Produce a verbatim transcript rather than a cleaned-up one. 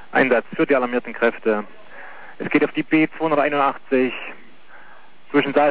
Einsatz für die alarmierten Kräfte. Es geht auf die B zweihunderteinundachtzig zwischen